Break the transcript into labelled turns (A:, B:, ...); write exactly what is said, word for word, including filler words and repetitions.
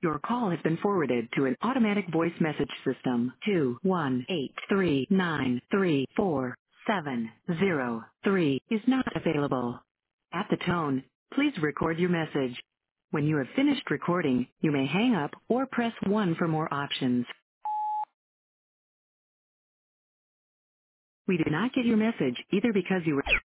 A: Your call has been forwarded to an automatic voice message system. Two one eight three nine three four seven zero three is not available. At the tone, please record your message. When you have finished recording, you may hang up or press one for more options. We did not get your message either because you were